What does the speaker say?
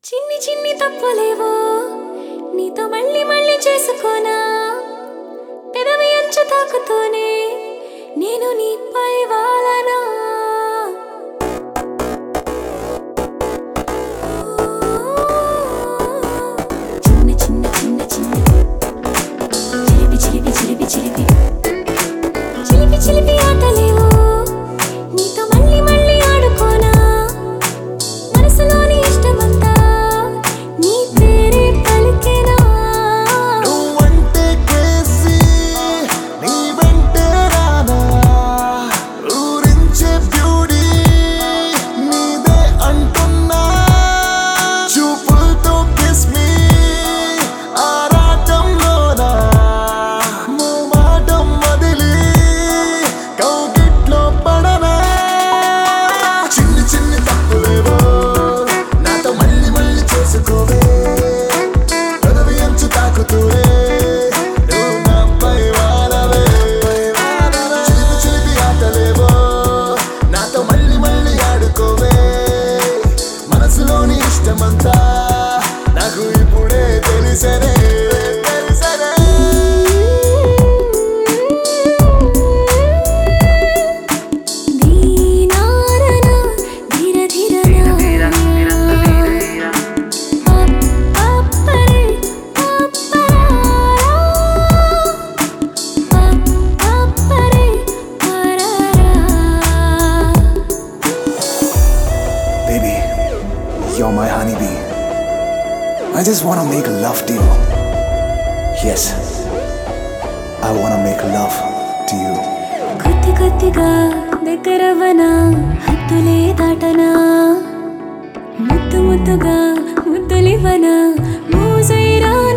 చిన్ని చిన్ని తప్పులేవో నీతో మళ్ళీ మళ్ళీ చేసుకోనా పెదవి అంచు తాకుతూనే నేను నీపై వాలనా చిన్న చిన్న చిన్న చిన్న చిలిపి చిలిపి చిలిపి చిలిపి చిలిపి చిలిపి ఆటలేవో నీతో మళ్ళీ మళ్ళీ ఆడుకోనా మనసులోని ఇష్టమంతా నీ పేరే పలికేనా నువ్వంటే క్రేజీ నీ వెంటే రానా ఊరించే బ్యూటీ నీదే అంటున్నా చూపులతో కిస్ మీ ఆరాటంలోనా మూమాటం వదిలి కౌగిట్లో పడనా చిన్ని చిన్ని తప్పులేవో నాతో మళ్ళీ మళ్ళీ చేసుకోవే పెదవి అంచు తాకుతూనే నువ్వు నాపై వాలవే చిలిపి చిలిపి ఆటలేవో నాతో మళ్ళీ మళ్ళీ ఆడుకోవే మనసులోని ఇష్టమంతా నాకు ఇప్పుడే తెలిసనే తెలిసనే దీనారనా ధీర ధీరనా పప్పరే పప్పరారా పప్పరే పరారా Baby, you're my honeybee. I just wanna make love to you. Yes, I wanna make love to you. కొద్ది కొద్దిగా దగ్గరవనా హద్దులే దాటనా ముద్దు ముద్దుగా ముద్దులివనా మోజైరా